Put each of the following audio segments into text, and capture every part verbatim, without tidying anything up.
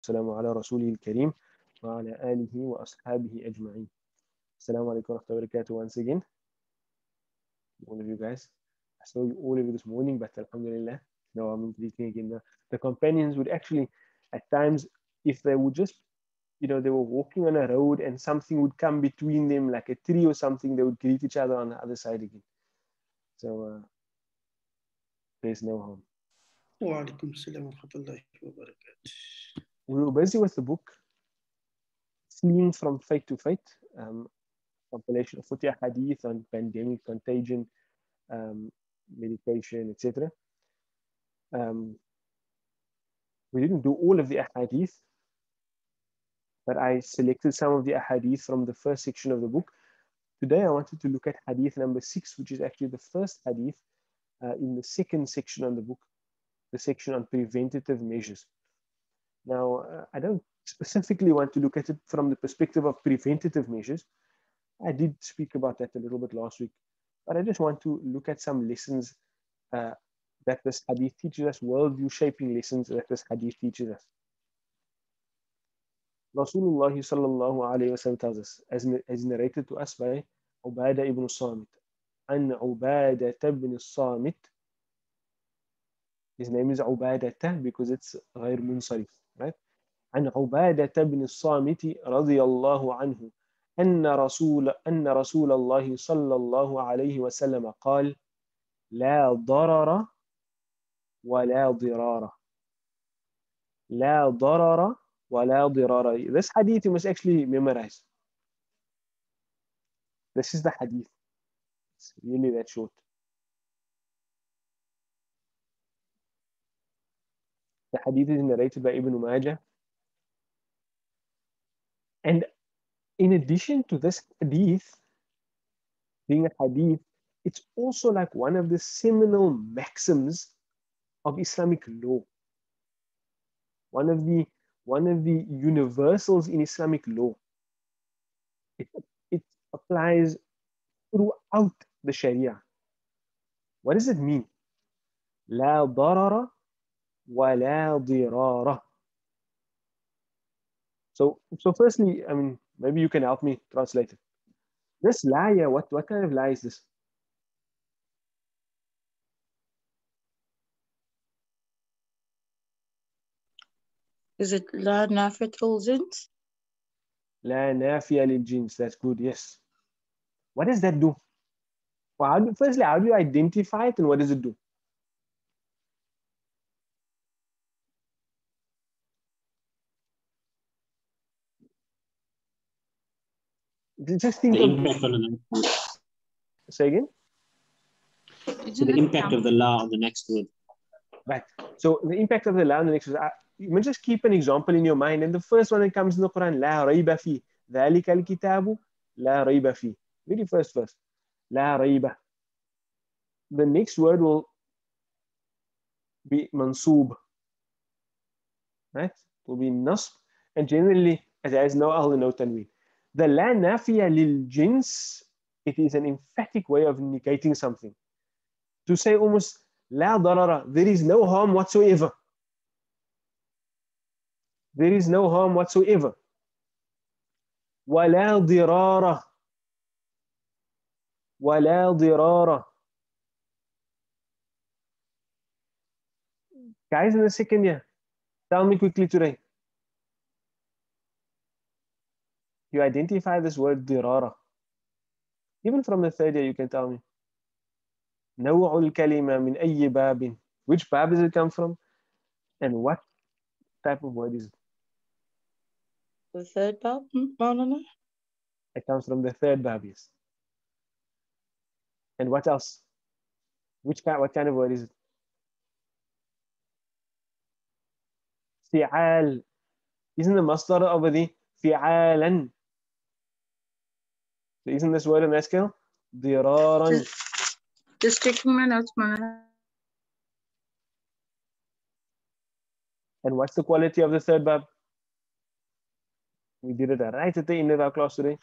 والسلام على رسوله الكريم وعلى آله وأصحابه أجمعين. Assalamu alaikum wa rahmatullahi wa barakatuh once again. All of you guys. I saw you all of you this morning, but alhamdulillah, now I'm greeting again. The, the companions would actually, at times, if they would just, you know, they were walking on a road and something would come between them, like a tree or something, they would greet each other on the other side again. So uh, there's no harm. Wa alaikum salam wa rahmatullahi wa barakatuh. We were busy with the book, Fleeing from Faith to Faith, um, compilation of forty hadith on pandemic, contagion, um, medication, et cetera. Um, we didn't do all of the ahadith, but I selected some of the ahadith from the first section of the book. Today I wanted to look at hadith number six, which is actually the first hadith uh, in the second section of the book, the section on preventative measures. Now, uh, I don't specifically want to look at it from the perspective of preventative measures. I did speak about that a little bit last week, but I just want to look at some lessons uh, that this hadith teaches us, worldview shaping lessons that this hadith teaches us. Rasulullah sallallahu alayhi wa sallam tells us, as, as narrated to us by Ubadah ibn Samit, an Ubadah ibn Samit, his name is Ubadah because it's غير منصرف, right? عن عبادة بن الصامت رضي الله عنه أن رسول أن رسول الله صلى الله عليه وسلم قال لا ضرر ولا ضرار لا ضرر ولا ضرار. This hadith you must actually memorize. This is the hadith. It's really that short. The hadith is narrated by Ibn Majah. And in addition to this hadith being a hadith, it's also like one of the seminal maxims of Islamic law. One of the one of the universals in Islamic law. It, it applies throughout the Sharia. What does it mean? لا ضرر ولا ضرار. So, so firstly, I mean, maybe you can help me translate it. This lie, what, what kind of lie is this? Is it لا نافية للجنس? لا نافية للجنس. That's good, yes. What does that do? Well, how do, firstly, how do you identify it and what does it do? Just think the of impact on the next word. Say again? So the impact of the law on the next word. Right. So the impact of the law on the next word. You must just keep an example in your mind. And the first one that comes in the Quran, لا ريب فيه. ذلك الكتاب لا ريب فيه. Very first verse. لا ريب. The next word will be mansoob. Right? It will be nasb. And generally, there is no ahl, no tanween. The la nafiya lil jins, it is an emphatic way of negating something. To say almost la darara, there is no harm whatsoever. There is no harm whatsoever. Wa la dirara. Wa la dirara. Guys in the second year, tell me quickly today. You identify this word dirara. Even from the third year, you can tell me. نوع الكلمة من أي باب. Which bab does it come from? And what type of word is it? The third bab, Maulana? It comes from the third bab, yes. And what else? Which kind, what kind of word is it? فعال. Isn't the masdar over the فعالا? So isn't this word a masculine? ضرارا. Just, just taking my notes, Maulana. And what's the quality of the third bab? We did it right at the end of our class today.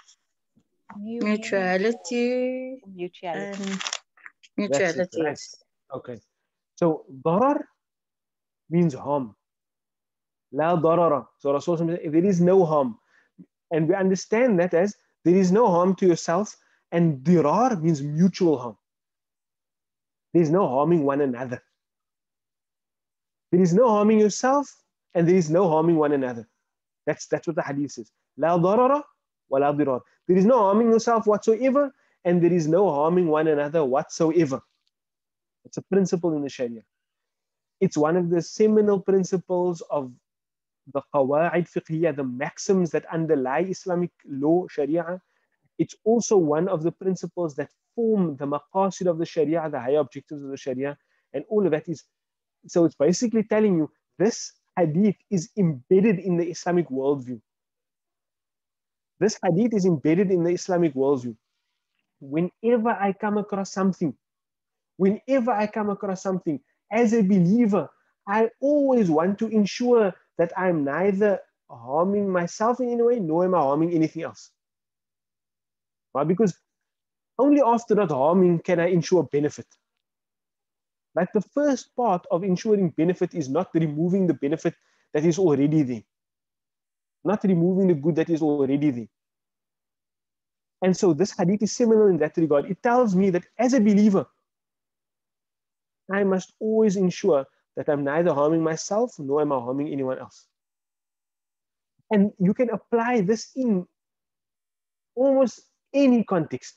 Mutuality. Mutuality. And mutuality. That's it, right? Okay. So darar means harm. La darara. So Rasul said, there is no harm. And we understand that as there is no harm to yourself, and dirar means mutual harm. There is no harming one another. There is no harming yourself, and there is no harming one another. That's, that's what the hadith says. La darara wa la dirar. There is no harming yourself whatsoever, and there is no harming one another whatsoever. It's a principle in the Sharia. It's one of the seminal principles of the qawa'id fiqhiyya, the maxims that underlie Islamic law, Sharia. It's also one of the principles that form the maqasid of the Sharia, the higher objectives of the Sharia, and all of that is, so it's basically telling you this hadith is embedded in the Islamic worldview. This hadith is embedded in the Islamic worldview. Whenever I come across something, whenever I come across something, as a believer, I always want to ensure that I'm neither harming myself in any way, nor am I harming anything else. Right? Because only after not harming can I ensure benefit. Like the first part of ensuring benefit is not removing the benefit that is already there. Not removing the good that is already there. And so this hadith is similar in that regard. It tells me that as a believer, I must always ensure that I'm neither harming myself nor am I harming anyone else. And you can apply this in almost any context.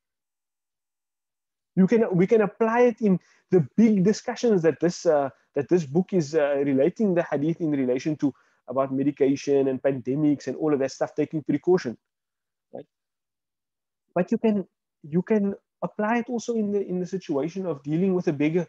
You can, we can apply it in the big discussions that this, uh, that this book is uh, relating the hadith in relation to about medication and pandemics and all of that stuff, taking precaution. Right? But you can, you can apply it also in the, in the situation of dealing with a beggar.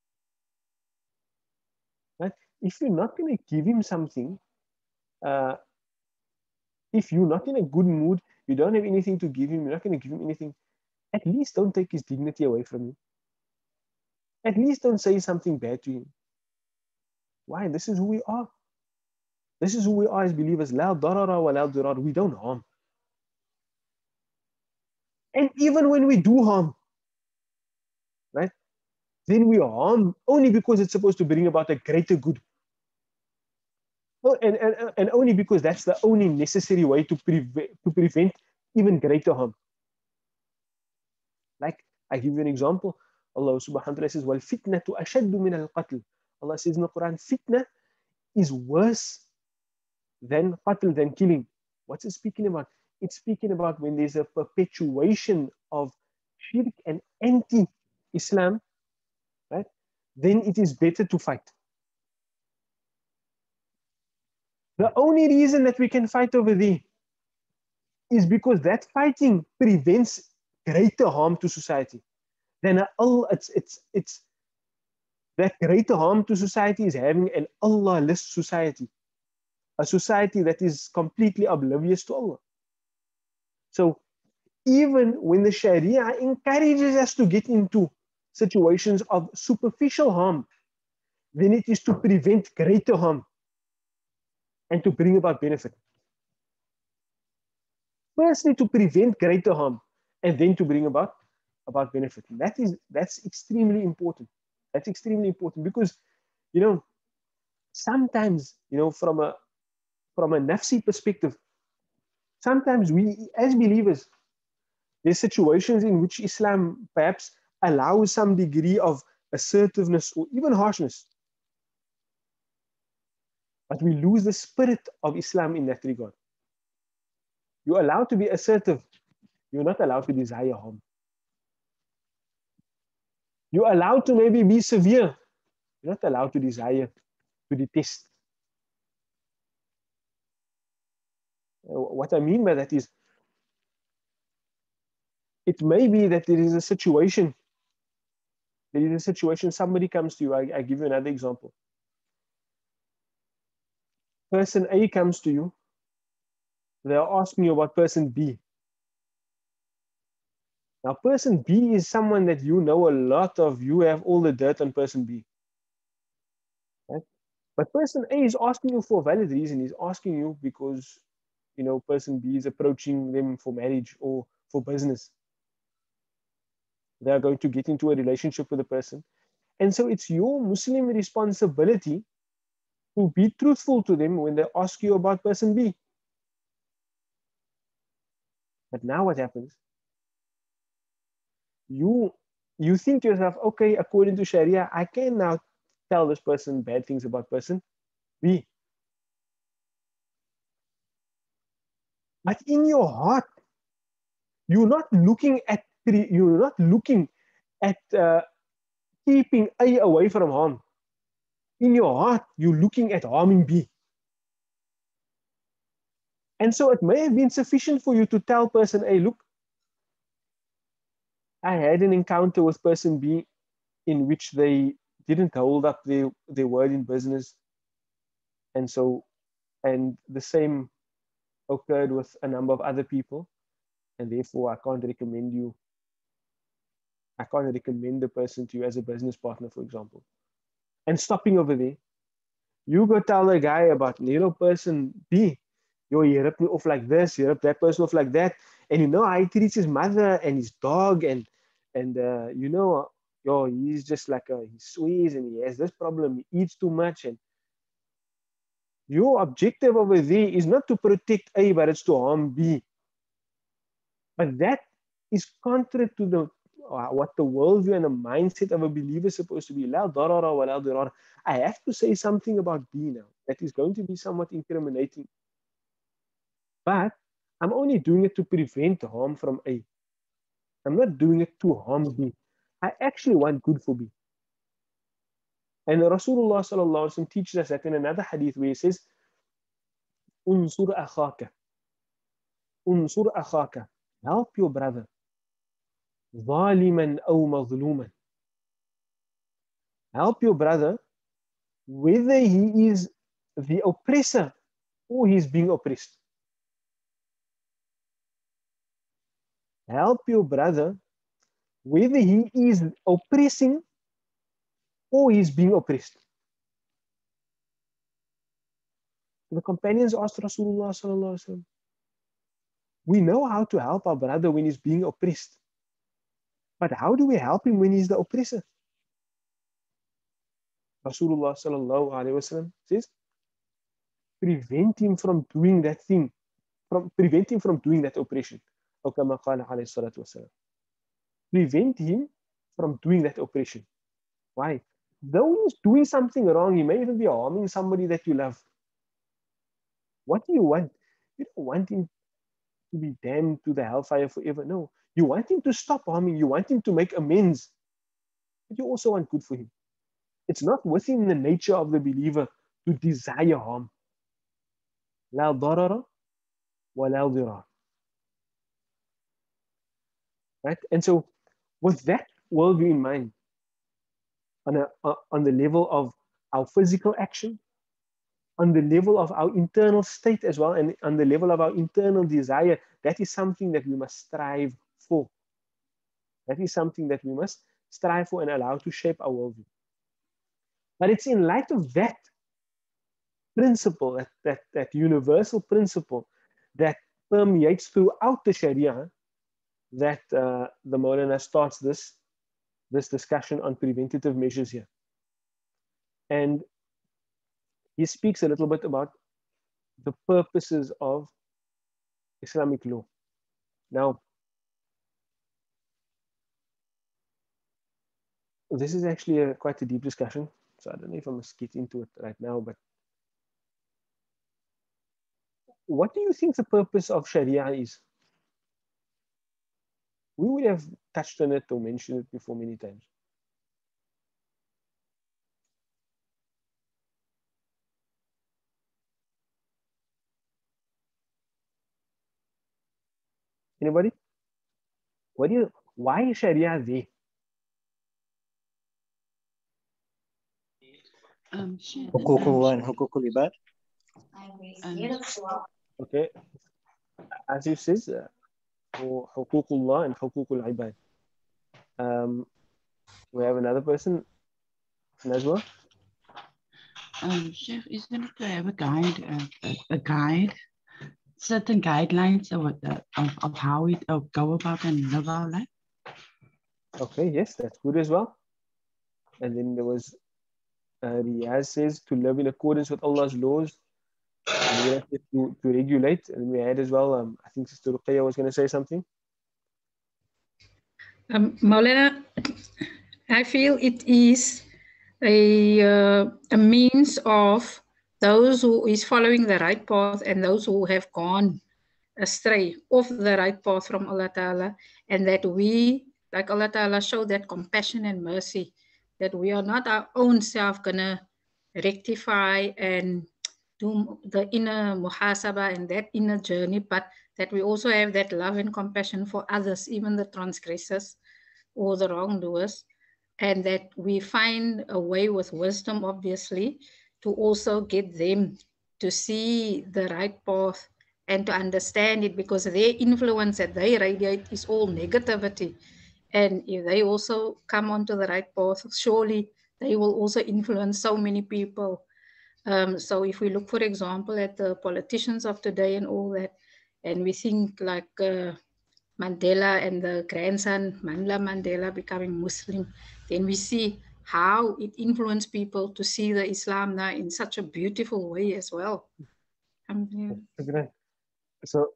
Right? If you're not going to give him something, uh, if you're not in a good mood, you don't have anything to give him, you're not going to give him anything, at least don't take his dignity away from him. At least don't say something bad to him. Why? This is who we are. This is who we are as believers. La darara wa la dirar. We don't harm. And even when we do harm, right, then we harm only because it's supposed to bring about a greater good. Well, and, and, and only because that's the only necessary way to, preve to prevent even greater harm. Like, I give you an example. Allah subhanahu wa ta'ala says, "Wal fitnatu ashaddu min al-qatl." Allah says in the Quran, fitna is worse than qatl, than killing. What's it speaking about? It's speaking about when there's a perpetuation of shirk and anti-Islam, right? Then it is better to fight. The only reason that we can fight over there is because that fighting prevents greater harm to society. Then Allah, it's it's it's that greater harm to society is having an Allah-less society, a society that is completely oblivious to Allah. So even when the Sharia encourages us to get into situations of superficial harm, then it is to prevent greater harm and to bring about benefit. Firstly, to prevent greater harm, and then to bring about, about benefit. That is, that's extremely important. That's extremely important because, you know, sometimes, you know, from a, from a nafsi perspective, sometimes we, as believers, there's situations in which Islam perhaps allows some degree of assertiveness or even harshness. But we lose the spirit of Islam in that regard. You're allowed to be assertive. You're not allowed to desire harm. You're allowed to maybe be severe. You're not allowed to desire, to detest. What I mean by that is, it may be that there is a situation, there is a situation, somebody comes to you, I, I give you another example. Person A comes to you, they're asking you about person B. Now, person B is someone that you know a lot of, you have all the dirt on person B. Right? But person A is asking you for a valid reason. He's asking you because, you know, person B is approaching them for marriage or for business. They are going to get into a relationship with a person. And so it's your Muslim responsibility to be truthful to them when they ask you about person B. But now what happens? You, you think to yourself, okay, according to Sharia, I can now tell this person bad things about person B. But in your heart, you're not looking at, you're not looking at uh, keeping A away from harm. In your heart, you're looking at harming B. And so it may have been sufficient for you to tell person A, look, I had an encounter with person B in which they didn't hold up their, their word in business. And so, and the same occurred with a number of other people. And therefore, I can't recommend you, I can't recommend the person to you as a business partner, for example. And stopping over there, you go tell the guy about, you know, person B, yo, he ripped me off like this, he ripped that person off like that. And you know how he treats his mother and his dog, and and uh, you know, yo, he's just like a, he swears and he has this problem, he eats too much. And your objective over there is not to protect A, but it's to harm B. But that is contrary to the uh, what the worldview and the mindset of a believer is supposed to be. La darara wa la dirara. I have to say something about B now that is going to be somewhat incriminating. But I'm only doing it to prevent harm from A. I'm not doing it to harm B. I actually want good for B. And Rasulullah sallallahu alaihi wasallam teaches us that in another hadith where he says, Unsur akhaka. Unsur akhaka. Help your brother. ظالما أو مظلوما. Help your brother whether he is the oppressor or he is being oppressed. Help your brother whether he is oppressing or he is being oppressed. The companions asked Rasulullah sallallahu alaihi wasallam, we know how to help our brother when he's being oppressed, but how do we help him when he's the oppressor? Rasulullah sallallahu alaihi wasallam says, prevent him from doing that thing, from prevent him from doing that oppression. Prevent him from doing that oppression. Why? Though he's doing something wrong, he may even be harming somebody that you love. What do you want? You don't want him to be damned to the hellfire forever. No, you want him to stop harming. You want him to make amends. But you also want good for him. It's not within the nature of the believer to desire harm. La darara wa la dirar. Right? And so with that worldview in mind, on, a, on the level of our physical action, on the level of our internal state as well, and on the level of our internal desire, that is something that we must strive for. That is something that we must strive for and allow to shape our worldview. But it's in light of that principle, that, that, that universal principle that permeates throughout the Sharia, that uh, the Maulana starts this, this discussion on preventative measures here. And he speaks a little bit about the purposes of Islamic law. Now, this is actually a, quite a deep discussion, so I don't know if I must get into it right now, but what do you think the purpose of Sharia is? We would have touched on it or mentioned it before many times. Anybody? What do you, why is Sharia there? Um, sure. حقوق and حقوق العباد. Okay. As he says, uh, حقوق الله and حقوق العباد. Um, we have another person, Najwa. Um, Sheikh, isn't it to have a guide, uh, a, a guide, certain guidelines of, uh, of, of how we uh, go about and live our life? Okay, yes, that's good as well. And then there was Uh, Riaz says to live in accordance with Allah's laws. And to, to regulate. And we had as well, um, I think Sister Ruqayya was going to say something. Um, Maulana, I feel it is a, uh, a means of those who is following the right path and those who have gone astray off the right path from Allah Ta'ala, and that we, like Allah Ta'ala, show that compassion and mercy, that we are not our own self gonna rectify and do the inner muhasaba and that inner journey, but that we also have that love and compassion for others, even the transgressors or the wrongdoers, and that we find a way with wisdom, obviously, to also get them to see the right path and to understand it, because their influence that they radiate is all negativity. And if they also come onto the right path, surely they will also influence so many people. Um, so if we look, for example, at the politicians of today and all that, and we think like uh, Mandela and the grandson, Mandla Mandela, becoming Muslim, then we see how it influenced people to see the Islam now in such a beautiful way as well. Um, yeah. So,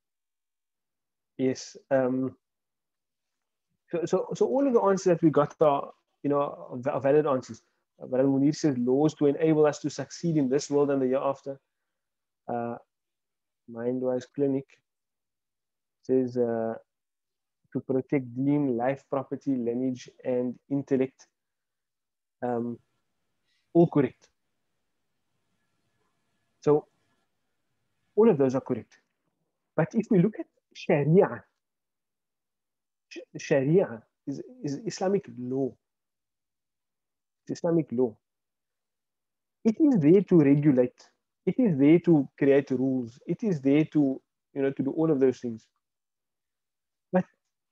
yes. Um, so, so, so all of the answers that we got are, you know, are valid answers. But Munir says laws to enable us to succeed in this world and the year after. Uh, Mindwise Clinic says uh, to protect deen, life, property, lineage, and intellect. Um, all correct. So all of those are correct. But if we look at Sharia, Sharia is, is Islamic law. It's Islamic law. It is there to regulate. It is there to create rules. It is there to, you know, to do all of those things. But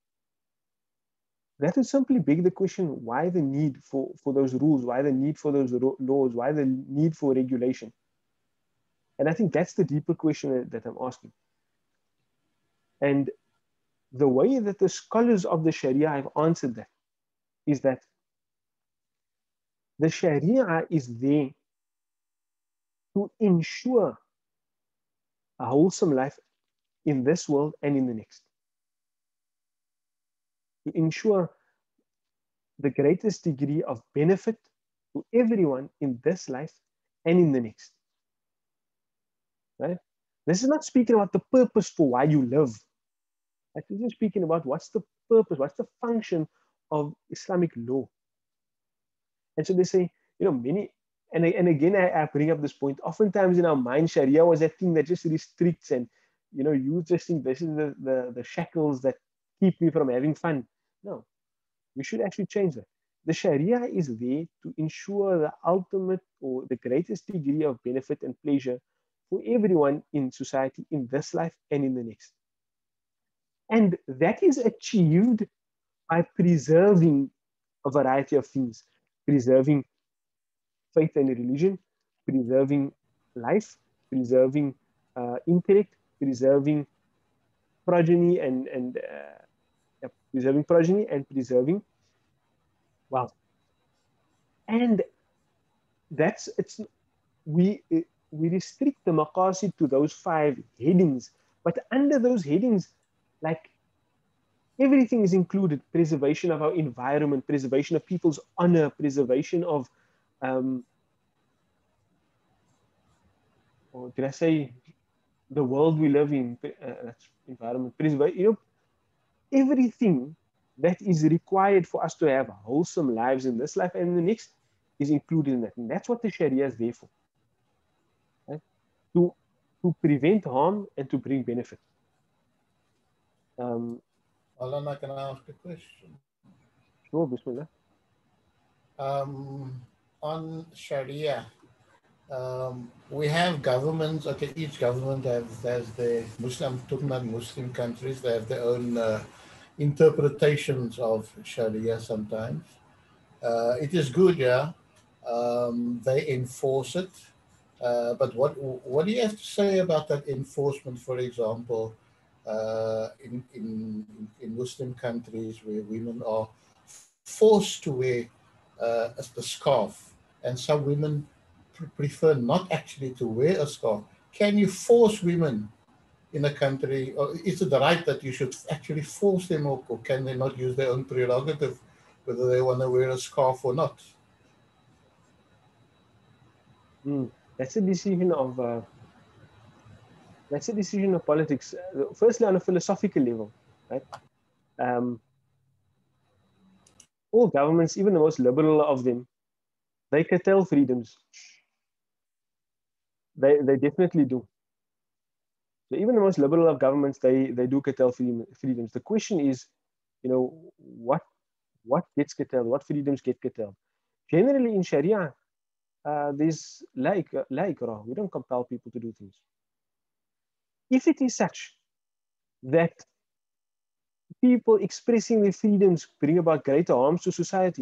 that would simply beg the question, why the need for, for those rules? Why the need for those laws? Why the need for regulation? And I think that's the deeper question that, that I'm asking. And the way that the scholars of the Sharia have answered that is that the Sharia is there to ensure a wholesome life in this world and in the next. To ensure the greatest degree of benefit to everyone in this life and in the next. Right? This is not speaking about the purpose for why you live. This is speaking about what's the purpose, what's the function of Islamic law. And so they say, you know, many, and, and again, I, I bring up this point, oftentimes in our mind, Sharia was that thing that just restricts and, you know, you just think this is the, the, the shackles that keep me from having fun. No, we should actually change that. The Sharia is there to ensure the ultimate or the greatest degree of benefit and pleasure for everyone in society in this life and in the next. And that is achieved by preserving a variety of things, preserving faith and religion, preserving life, preserving uh, intellect, preserving progeny and, and uh, yeah, preserving progeny and preserving wealth. And that's, it's, we, we restrict the maqasid to those five headings, but under those headings, like everything is included: preservation of our environment, preservation of people's honor, preservation of, um, or did I say the world we live in, uh, that's environment, preservation, you know, everything that is required for us to have wholesome lives in this life and in the next is included in that. And that's what the Sharia is there for. Right? To, to prevent harm and to bring benefit. Um, Alana, can I ask a question? Sure, Bismillah. Um, on Sharia, um, we have governments, okay, each government has, has their Muslim, talking about Muslim countries, they have their own uh, interpretations of Sharia sometimes. Uh, it is good, yeah, um, they enforce it. Uh, but what what do you have to say about that enforcement, for example, uh, in, in, in Muslim countries where women are forced to wear uh, the scarf and some women pr prefer not actually to wear a scarf. Can you force women in a country, or is it the right that you should actually force them, or, or can they not use their own prerogative whether they want to wear a scarf or not? Mm. That's a decision of uh, that's a decision of politics. Uh, Firstly, on a philosophical level, right? Um, all governments, even the most liberal of them, they curtail freedoms. They they definitely do. So even the most liberal of governments, they they do curtail freedom, freedoms. The question is, you know, what what gets curtailed? What freedoms get curtailed? Generally, in Sharia, uh, there's la ik- la ikrah. We don't compel people to do things. If it is such that people expressing their freedoms bring about greater harms to society,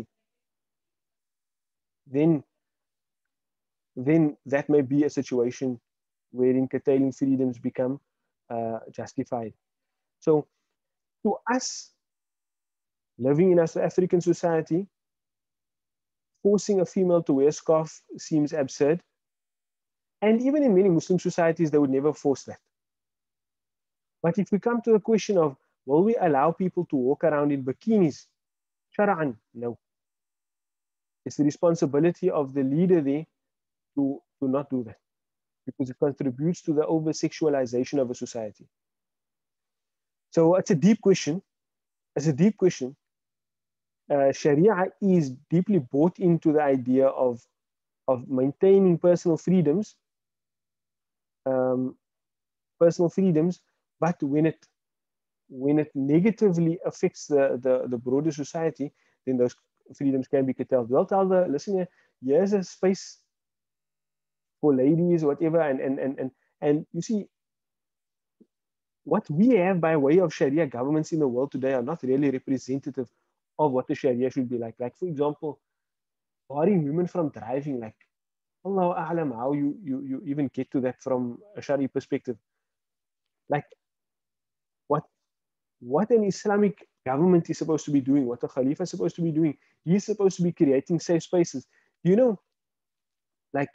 then then that may be a situation wherein curtailing freedoms become uh, justified. So to us, living in a South African society, forcing a female to wear a scarf seems absurd. And even in many Muslim societies, they would never force that. But if we come to the question of, will we allow people to walk around in bikinis? Shara'an, no. It's the responsibility of the leader there to, to not do that, because it contributes to the over-sexualization of a society. So it's a deep question. It's a deep question. Uh, Sharia is deeply bought into the idea of, of maintaining personal freedoms, um, personal freedoms, but when it when it negatively affects the, the, the broader society, then those freedoms can be curtailed. We'll tell the listener, here's a space for ladies, whatever, and and and and and you see, what we have by way of Sharia governments in the world today are not really representative of what the Sharia should be like. Like, for example, barring women from driving, like, Allahu A'lam, how you, you, you even get to that from a Sharia perspective. Like, what, what an Islamic government is supposed to be doing, what a Khalifa is supposed to be doing, he's supposed to be creating safe spaces. You know, like,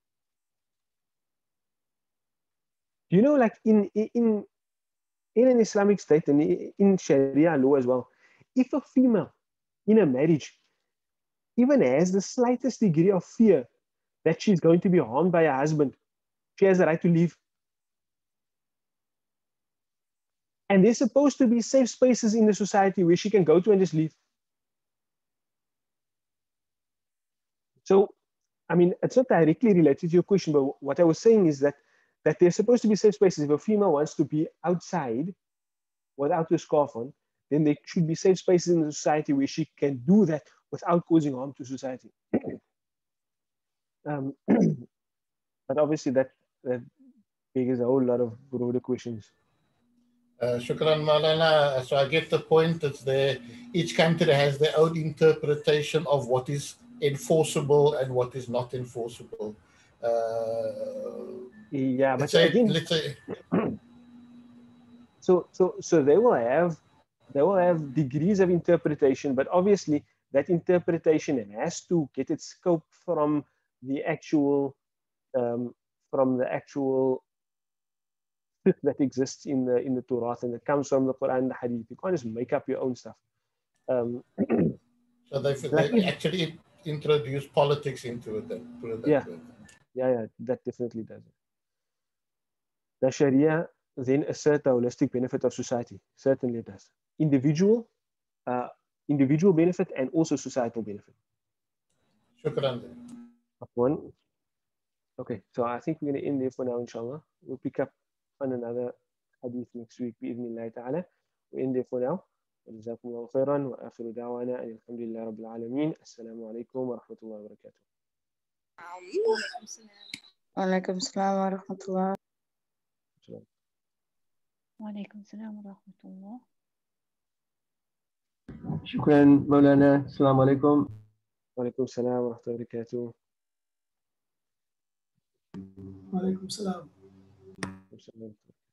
you know, like in, in, in an Islamic state and in Sharia law as well, if a female in a marriage even has the slightest degree of fear that she's going to be harmed by her husband, she has the right to leave. And there's supposed to be safe spaces in the society where she can go to and just leave. So, I mean, it's not directly related to your question, but what I was saying is that, that there's supposed to be safe spaces. If a female wants to be outside without a scarf on, then there should be safe spaces in the society where she can do that without causing harm to society. um, but obviously that, that begs a whole lot of broader questions. Uh, Shukran, Maulana. So I get the point. It's there. Each country has their own interpretation of what is enforceable and what is not enforceable. Uh, yeah, but let's say, again, let's say, so so so they will have they will have degrees of interpretation, but obviously that interpretation has to get its scope from the actual um, from the actual that exists in the in the Torah and that comes from the Quran and the Hadith. You can't just make up your own stuff. Um, so they like they if, actually introduce politics into it. Then, put it that yeah, way. yeah, yeah, that definitely does it. The Sharia then assert the holistic benefit of society. Certainly it does. Individual, uh, individual benefit and also societal benefit. Shukran. One. Okay, so I think we're going to end there for now, inshallah. We'll pick up on another hadith next week, bi'idhnillahi ta'ala. We'll end there for now. وجزاكم الله خيرا وآخر دعوانا أن الحمد لله رب العالمين. السلام عليكم ورحمة الله وبركاته. وعليكم السلام ورحمة الله. وعليكم السلام ورحمة الله. شكرا مولانا. السلام عليكم. وعليكم السلام ورحمة الله وبركاته. وعليكم السلام. السلام.